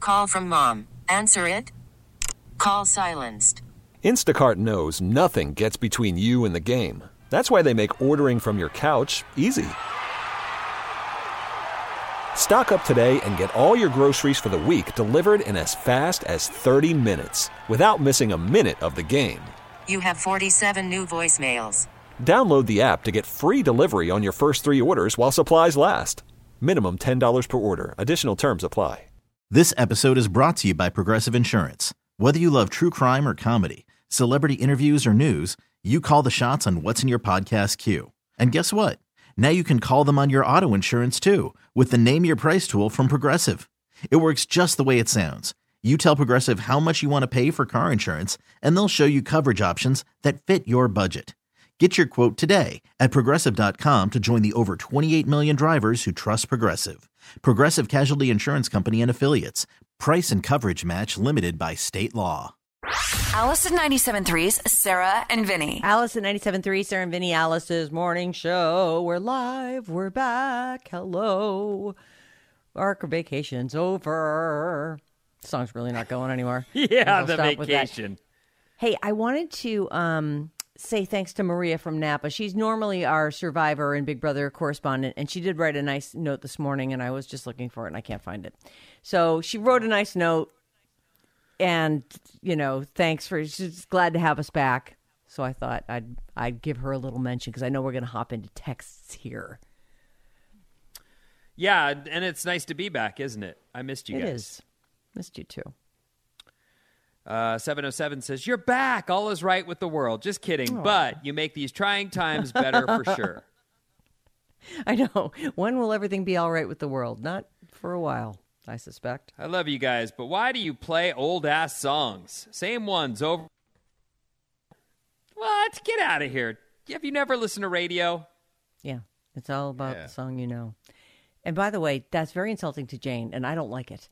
Call from mom. Answer it. Call silenced. Instacart knows nothing gets between you and the game. That's why they make ordering from your couch easy. Stock up today and get all your groceries for the week delivered in as fast as 30 minutes without missing a minute of the game. You have 47 new voicemails. Download the app to get free delivery on your first 3 orders while supplies last. Minimum $10 per order. Additional terms apply. This episode is brought to you by Progressive Insurance. Whether you love true crime or comedy, celebrity interviews or news, you call the shots on what's in your podcast queue. And guess what? Now you can call them on your auto insurance too with the Name Your Price tool from Progressive. It works just the way it sounds. You tell Progressive how much you want to pay for car insurance, and they'll show you coverage options that fit your budget. Get your quote today at Progressive.com to join the over 28 million drivers who trust Progressive. Progressive Casualty Insurance Company and Affiliates. Price and coverage match limited by state law. Alice in 97.3's Sarah and Vinny. Alice in 97.3, Sarah and Vinny, Alice's morning show. We're live. We're back. Hello. Our vacation's over. The song's really not going anymore. Yeah, the vacation. Hey, I wanted to say thanks to Maria from Napa. She's normally our Survivor and Big Brother correspondent, and she did write a nice note this morning, and I was just looking for it, and I can't find it. So she wrote a nice note, and, you know, thanks for, she's glad to have us back. So I thought I'd give her a little mention, because I know we're going to hop into texts here. Yeah, and it's nice to be back, isn't it? I missed you guys. It is. Missed you, too. 707 says, you're back. All is right with the world. Just kidding. But you make these trying times better for sure. I know. When will everything be all right with the world? Not for a while, I suspect. I love you guys, but why do you play old-ass songs? Same ones over. What? Get out of here. Have you never listened to radio? Yeah. It's all about the song you know. And by the way, that's very insulting to Jane, and I don't like it.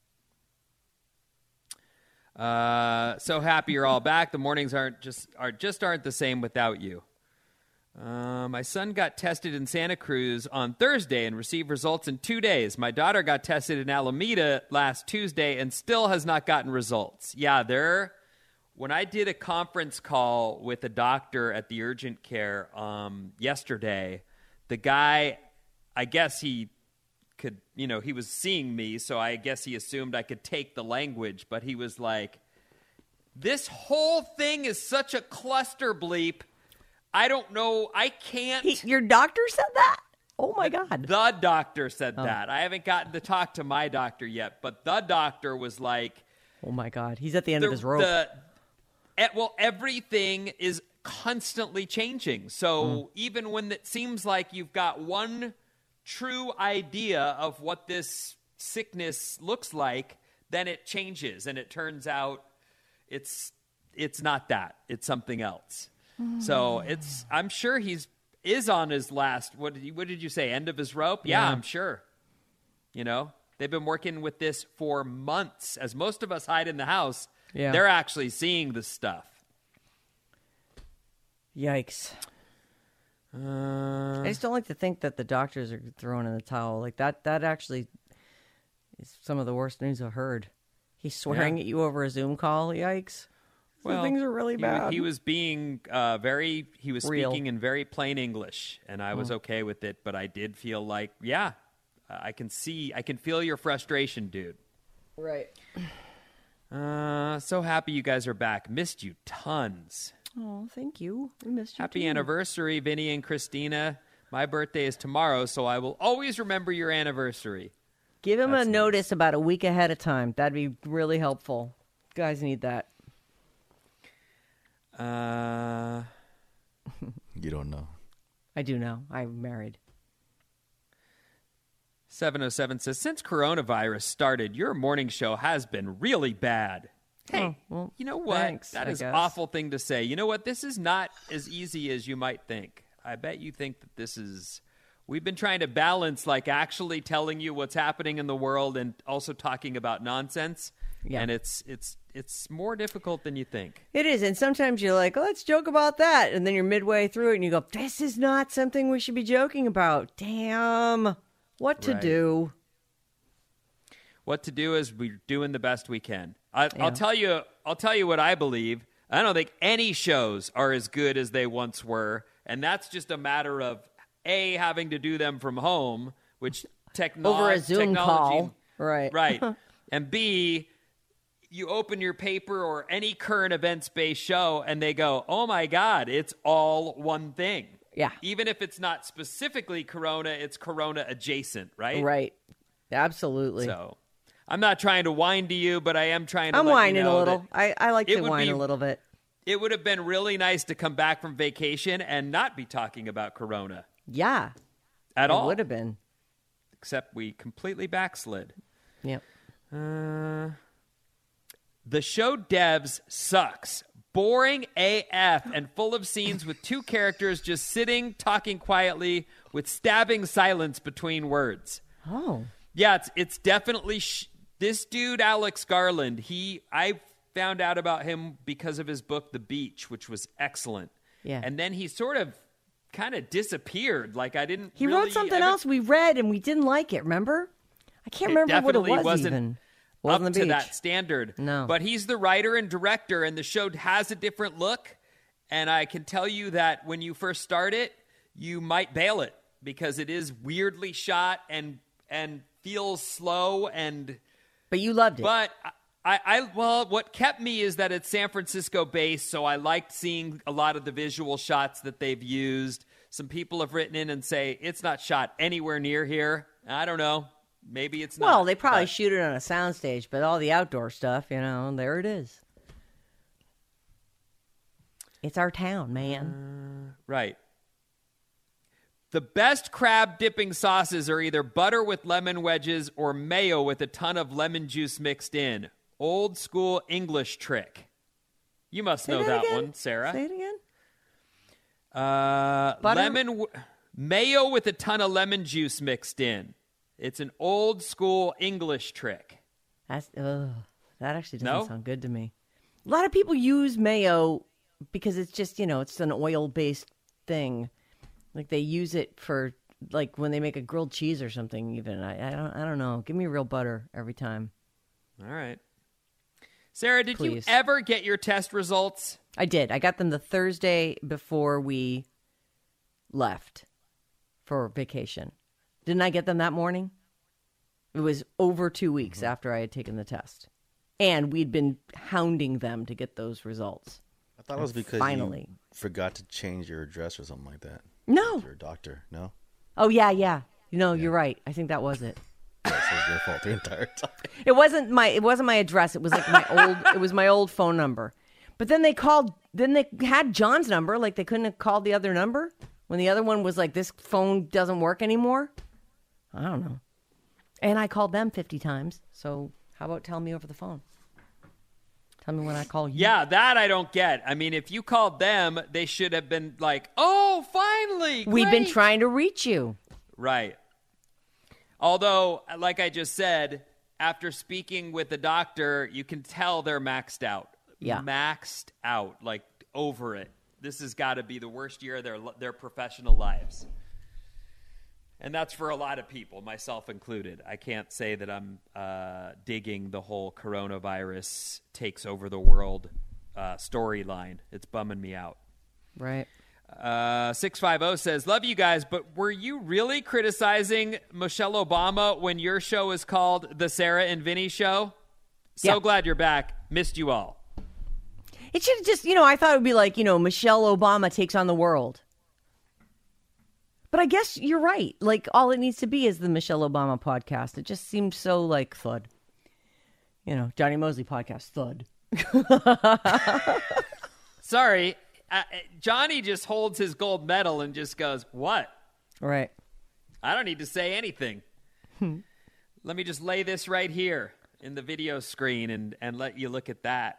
So happy you're all back. The mornings aren't the same without you. My son got tested in Santa Cruz on Thursday and received results in 2 days. My daughter got tested in Alameda last Tuesday and still has not gotten results. Yeah, when I did a conference call with a doctor at the urgent care yesterday, the guy, I guess he could, he was seeing me, so I guess he assumed I could take the language, but he was like, this whole thing is such a cluster bleep. I don't know. I can't. Your doctor said that? Oh, my God. The doctor said that. I haven't gotten to talk to my doctor yet, but the doctor was like, oh, my God. He's at the end of his rope. Well, everything is constantly changing. So even when it seems like you've got one true idea of what this sickness looks like, then it changes, and it turns out it's not that. It's something else. So I'm sure is on his last, what did you say, end of his rope? Yeah, I'm sure. They've been working with this for months. As most of us hide in the house, they're actually seeing the stuff. Yikes. I just don't like to think that the doctors are throwing in the towel. Like that actually is some of the worst news I've heard. He's swearing at you over a Zoom call. Yikes. Well, things are really bad. He was being speaking in very plain English, and I was okay with it, but I did feel like, I can feel your frustration, dude. Right. So happy you guys are back. Missed you tons. Oh, thank you. We missed you. Happy anniversary, Vinny and Christina. My birthday is tomorrow, so I will always remember your anniversary. Give him a notice about a week ahead of time. That'd be really helpful. You guys need that. You don't know. I do know. I'm married. 707 says, since coronavirus started, your morning show has been really bad. Hey, well, you know what? Thanks, that is an awful thing to say. You know what? This is not as easy as you might think. I bet you think that this is... We've been trying to balance, like, actually telling you what's happening in the world and also talking about nonsense. Yeah. And it's more difficult than you think. It is. And sometimes you're like, let's joke about that. And then you're midway through it and you go, this is not something we should be joking about. Damn. What to do? what to do is we're doing the best we can. I'll tell you what I believe. I don't think any shows are as good as they once were, and that's just a matter of A, having to do them from home, which over a Zoom call, right, and B, you open your paper or any current events-based show, and they go, "Oh my God, it's all one thing." Yeah, even if it's not specifically Corona, it's Corona adjacent, right? Right, absolutely. So, I'm not trying to whine to you, but I am trying to. I'm whining you know a little. I like to whine a little bit. It would have been really nice to come back from vacation and not be talking about Corona. Yeah, at all. It would have been. Except we completely backslid. Yep. The show Devs sucks. Boring AF and full of scenes with two characters just sitting, talking quietly with stabbing silence between words. Oh. Yeah, it's definitely this dude, Alex Garland. I found out about him because of his book, The Beach, which was excellent. Yeah. And then he sort of kind of disappeared. Like I didn't He really wrote something else we read and we didn't like it, remember? I can't remember what it was even. Wasn't up to that standard. No. But he's the writer and director, and the show has a different look. And I can tell you that when you first start it, you might bail it because it is weirdly shot and feels slow. But you loved it. But well, what kept me is that it's San Francisco based, so I liked seeing a lot of the visual shots that they've used. Some people have written in and say it's not shot anywhere near here. I don't know. Maybe it's not. Well, they probably shoot it on a soundstage, but all the outdoor stuff, there it is. It's our town, man. Right. The best crab dipping sauces are either butter with lemon wedges or mayo with a ton of lemon juice mixed in. Old school English trick. You must know that one, Sarah. Say it again. Mayo with a ton of lemon juice mixed in. It's an old school English trick. That actually doesn't sound good to me. A lot of people use mayo because it's just, it's an oil-based thing. Like they use it for like when they make a grilled cheese or something even. I don't know. Give me real butter every time. All right. Sarah, did you ever get your test results? I did. I got them the Thursday before we left for vacation. Didn't I get them that morning? It was over 2 weeks after I had taken the test. And we'd been hounding them to get those results. I thought it was because you forgot to change your address or something like that. No. Your doctor, no? Oh, yeah. You're right. I think that was it. Yeah, so it was your fault the entire time. It wasn't my address. It was like my old phone number. But then they had John's number. Like they couldn't have called the other number when the other one was like, this phone doesn't work anymore. I don't know. And I called them 50 times. So how about tell me over the phone? Tell me when I call you. Yeah, that I don't get. I mean, if you called them, they should have been like, oh, finally. We've been trying to reach you. Right. Although, like I just said, after speaking with the doctor, you can tell they're maxed out. Yeah. Maxed out, like over it. This has got to be the worst year of their professional lives. And that's for a lot of people, myself included. I can't say that I'm digging the whole coronavirus takes over the world storyline. It's bumming me out. Right. 650 says, love you guys, but were you really criticizing Michelle Obama when your show is called The Sarah and Vinny Show? So glad you're back. Missed you all. It should have just, I thought it would be like, Michelle Obama takes on the world. But I guess you're right. Like, all it needs to be is the Michelle Obama podcast. It just seems so, like, thud. Johnny Mosley podcast, thud. Sorry. Johnny just holds his gold medal and just goes, what? Right. I don't need to say anything. Let me just lay this right here in the video screen and let you look at that.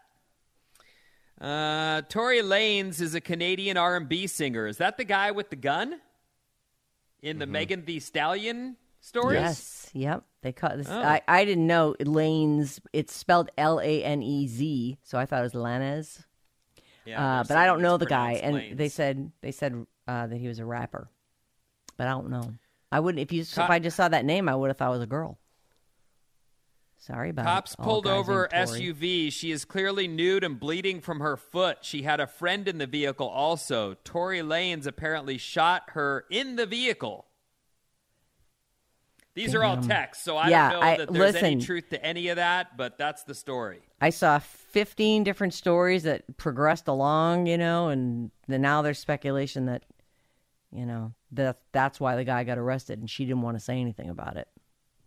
Tory Lanez is a Canadian R&B singer. Is that the guy with the gun? In the Megan Thee Stallion stories? Yes. Yep. They cut this. Oh. I didn't know Lanez. It's spelled Lanez, so I thought it was Lanez. Yeah, but I don't know the guy, and Lanez. they said that he was a rapper, but I don't know. I wouldn't if I just saw that name, I would have thought it was a girl. Sorry about Cops it. All pulled guys over named Tory. SUV. She is clearly nude and bleeding from her foot. She had a friend in the vehicle also. Tory Lanez apparently shot her in the vehicle. These are all texts, so I don't know that there's any truth to any of that, but that's the story. I saw 15 different stories that progressed along, and then now there's speculation that, that's why the guy got arrested, and she didn't want to say anything about it.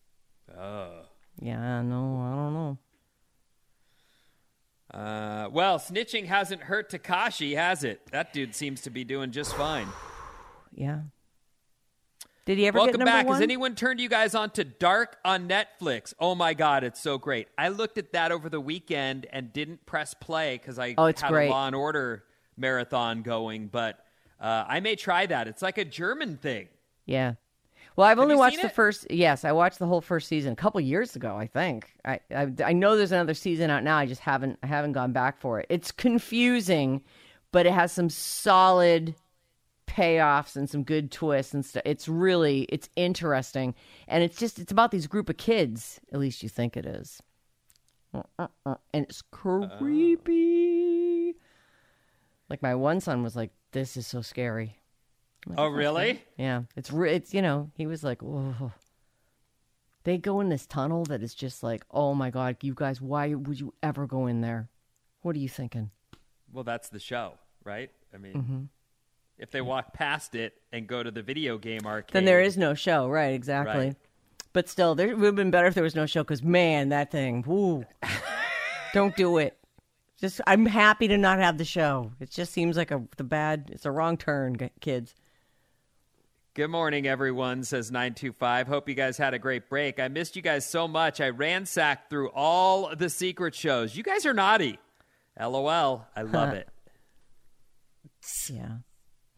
Yeah, no, I don't know. Well, snitching hasn't hurt Tekashi, has it? That dude seems to be doing just fine. Yeah. Did he ever Welcome get number back. one? Has anyone turned you guys on to Dark on Netflix? Oh, my God, it's so great. I looked at that over the weekend and didn't press play because I had great. a Law & Order marathon going, but I may try that. It's like a German thing. Yeah. Well, I've only you watched seen the it? first. Yes, I watched the whole first season a couple years ago. I think I know there's another season out now. I just haven't gone back for it. It's confusing, but it has some solid payoffs and some good twists and stuff. It's interesting, and it's about these group of kids. At least you think it is, and it's creepy. Like my one son was like, "This is so scary." Oh, really? Yeah, it's he was like, whoa. They go in this tunnel that is just like, oh my God, you guys, why would you ever go in there? What are you thinking? Well, that's the show, right? I mean, if they walk past it and go to the video game arcade, Then there is no show, right? Exactly. Right. But still, it would have been better if there was no show because, man, that thing, woo. Don't do it. I'm happy to not have the show. It just seems like it's a wrong turn, kids. Good morning, everyone, says 925. Hope you guys had a great break. I missed you guys so much. I ransacked through all the secret shows. You guys are naughty. LOL. I love it. Yeah.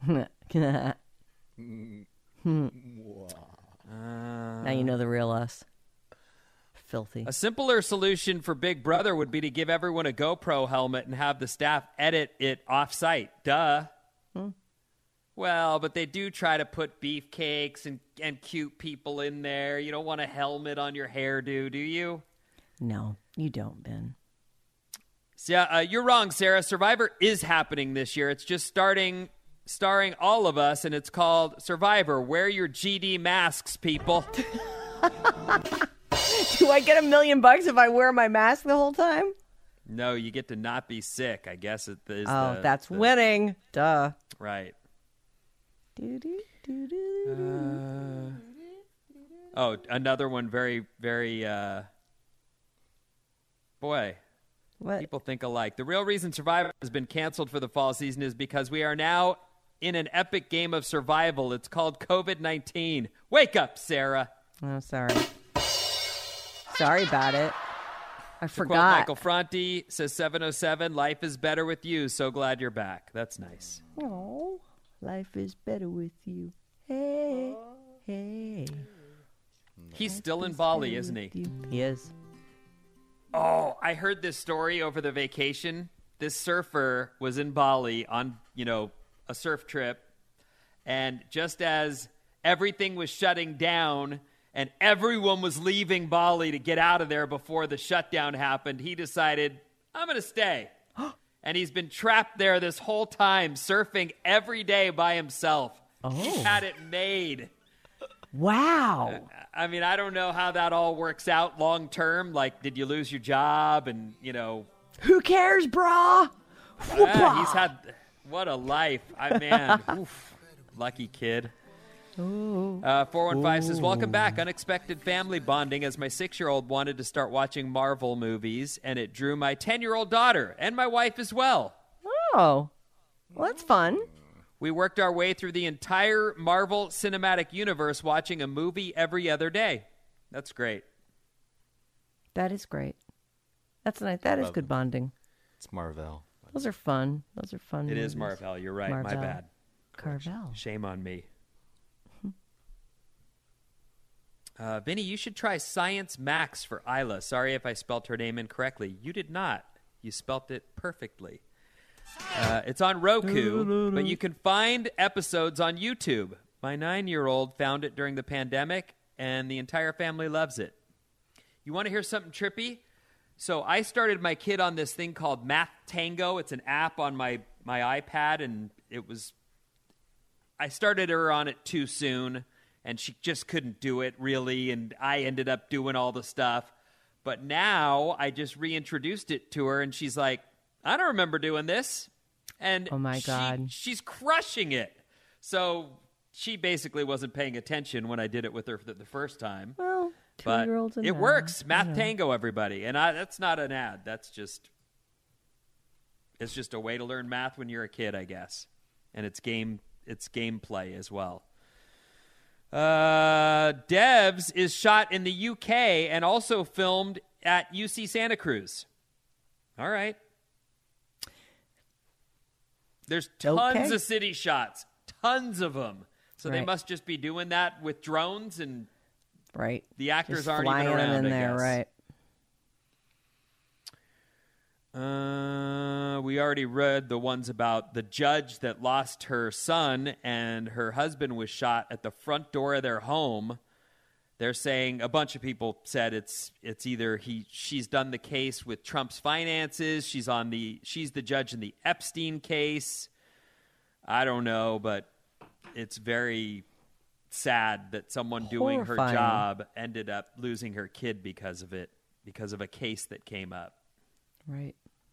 Now you know the real us. Filthy. A simpler solution for Big Brother would be to give everyone a GoPro helmet and have the staff edit it off-site. Duh. Well, but they do try to put beefcakes and cute people in there. You don't want a helmet on your hairdo, do you? No, you don't, Ben. So, yeah, you're wrong, Sarah. Survivor is happening this year. It's just starring all of us, and it's called Survivor. Wear your GD masks, people. Do I get $1 million if I wear my mask the whole time? No, you get to not be sick. I guess it is. That's winning. Duh. Right. Oh, another one very, very, boy, what? People think alike. The real reason Survivor has been canceled for the fall season is because we are now in an epic game of survival. It's called COVID-19. Wake up, Sarah. Oh, sorry. Sorry about it. I To quote forgot. Michael Franti, says 707, life is better with you. So glad you're back. That's nice. Oh, life is better with you. Hey, hey. He's still in Bali, isn't he? He is. Oh, I heard this story over the vacation. This surfer was in Bali on, a surf trip. And just as everything was shutting down and everyone was leaving Bali to get out of there before the shutdown happened, he decided, I'm going to stay. And he's been trapped there this whole time, surfing every day by himself. Oh. He had it made. Wow. I mean, I don't know how that all works out long term. Like, did you lose your job? And, Who cares, brah? he's had, what a life. Oof, lucky kid. 415 says, welcome back. Unexpected family bonding as my 6-year-old wanted to start watching Marvel movies, and it drew my 10-year-old daughter and my wife as well. Oh, well, that's fun. We worked our way through the entire Marvel Cinematic Universe watching a movie every other day. That's great. That is great. That's nice. That is good bonding. It's Marvel. Those are fun. Those are fun. It movies. is Marvel. You're right. Marvel. My bad. Carvel. Shame on me. Vinny, you should try Science Max for Isla. Sorry if I spelt her name incorrectly. You did not. You spelt it perfectly. It's on Roku, but you can find episodes on YouTube. My 9-year-old found it during the pandemic, and the entire family loves it. You want to hear something trippy? So I started my kid on this thing called Math Tango. It's an app on my iPad, and I started her on it too soon, and she just couldn't do it really, and I ended up doing all the stuff. But now I just reintroduced it to her, and she's like, I don't remember doing this. And oh my God, she's crushing it. So she basically wasn't paying attention when I did it with her the first time. Well, but 2-year-olds it works. Math Tango, everybody. And that's not an ad. It's just a way to learn math when you're a kid, I guess. And it's gameplay as well. Devs is shot in the UK and also filmed at UC Santa Cruz. All right. There's tons of city shots. Tons of them. So they must just be doing that with drones and the actors just aren't even around, them in I there, guess. We already read the ones about the judge that lost her son and her husband was shot at the front door of their home. They're saying a bunch of people said it's either she's done the case with Trump's finances, she's the judge in the Epstein case. I don't know, but it's very sad that someone doing her job ended up losing her kid because of it, because of a case that came up. Right.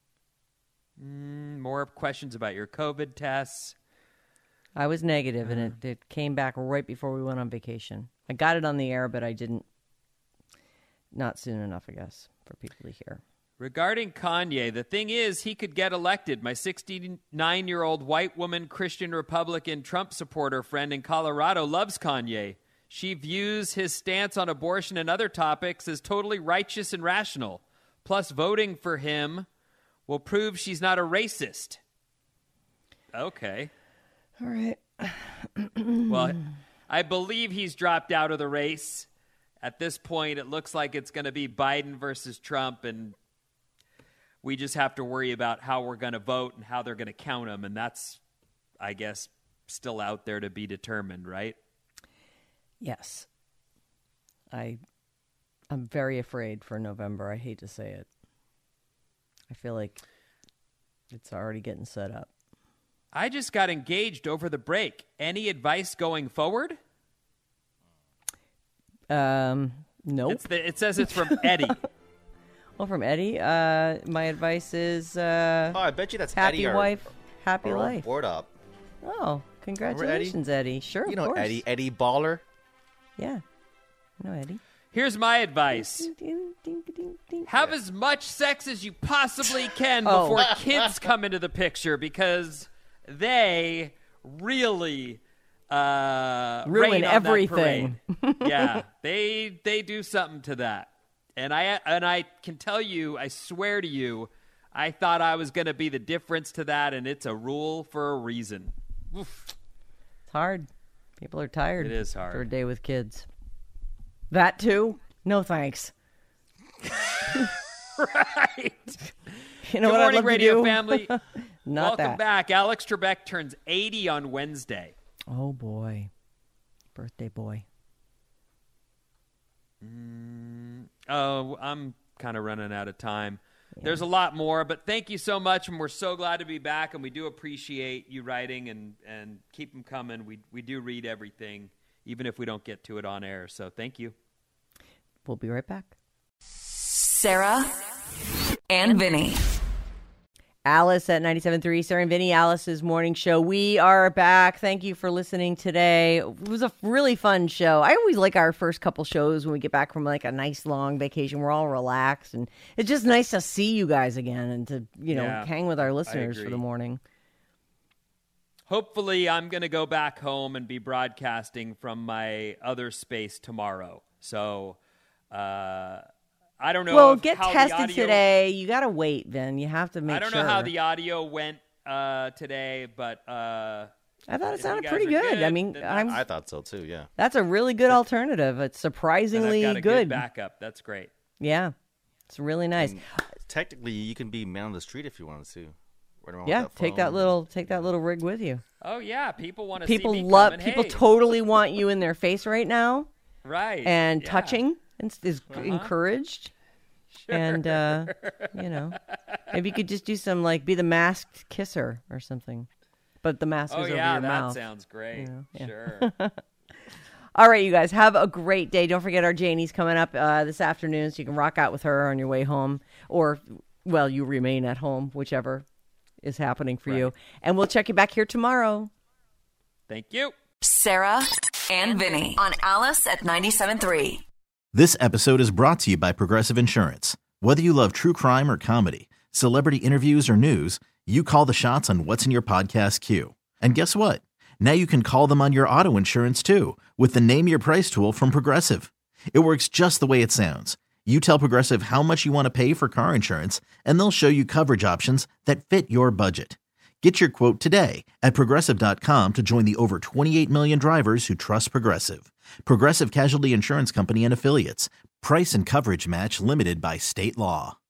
More questions about your COVID tests. I was negative, and it came back right before we went on vacation. I got it on the air, but I didn't. Not soon enough, I guess, for people to hear. Regarding Kanye, the thing is, he could get elected. My 69-year-old white woman, Christian Republican Trump supporter friend in Colorado loves Kanye. She views his stance on abortion and other topics as totally righteous and rational. Plus, voting for him will prove she's not a racist. Okay. All right. Well, I believe he's dropped out of the race. At this point, it looks like it's going to be Biden versus Trump, and we just have to worry about how we're going to vote and how they're going to count them, and that's, I guess, still out there to be determined, right? Yes. I'm very afraid for November. I hate to say it. I feel like it's already getting set up. I just got engaged over the break. Any advice going forward? Nope. It says it's from Eddie. Well, from Eddie, my advice is I bet you that's happy Eddie, wife, happy our life. Board up. Oh, congratulations, Eddie. Sure, you know of course. Eddie Baller. Yeah, I know Eddie. Here's my advice. Have as much sex as you possibly can before kids come into the picture, because they really ruin everything. Yeah, they do something to that. And I can tell you, I swear to you, I thought I was going to be the difference to that, and it's a rule for a reason. Oof. It's hard. People are tired. It is hard. For a day with kids. That too? No thanks. Right. You know Good what morning, I'd love radio to do? family. Not Welcome that. back. Alex Trebek turns 80 on Wednesday. Oh, boy. Birthday boy. Oh, I'm kind of running out of time. Yeah. There's a lot more, but thank you so much, and we're so glad to be back, and we do appreciate you writing, and keep them coming. We do read everything, even if we don't get to it on air, so thank you. We'll be right back. Sarah and Vinny. Alice at 97.3, Sarah and Vinny, Alice's morning show. We are back. Thank you for listening today. It was a really fun show. I always like our first couple shows when we get back from like a nice long vacation. We're all relaxed, and it's just nice to see you guys again and to, hang with our listeners for the morning. Hopefully, I'm going to go back home and be broadcasting from my other space tomorrow. So, I don't know. Well, get tested today. You got to wait, Vin. You have to make sure. I don't know how the audio went today, but I thought it sounded pretty good. I mean, I thought so too. Yeah, that's a really good alternative. It's surprisingly I've got a good backup. That's great. Yeah, it's really nice. And technically, you can be man on the street if you wanted to. Yeah, take that little rig with you. Oh yeah, people want to see me People totally want you in their face right now. Right. And touching. is encouraged. Sure. And, maybe you could just do some, be the masked kisser or something. But the mask is over your mouth. Oh, yeah, that sounds great. Sure. All right, you guys, have a great day. Don't forget our Janie's coming up this afternoon, so you can rock out with her on your way home. Or, well, you remain at home, whichever is happening for you. And we'll check you back here tomorrow. Thank you. Sarah and Vinny on Alice at 97.3. This episode is brought to you by Progressive Insurance. Whether you love true crime or comedy, celebrity interviews or news, you call the shots on what's in your podcast queue. And guess what? Now you can call them on your auto insurance too with the Name Your Price tool from Progressive. It works just the way it sounds. You tell Progressive how much you want to pay for car insurance, and they'll show you coverage options that fit your budget. Get your quote today at Progressive.com to join the over 28 million drivers who trust Progressive. Progressive Casualty Insurance Company and Affiliates. Price and coverage match limited by state law.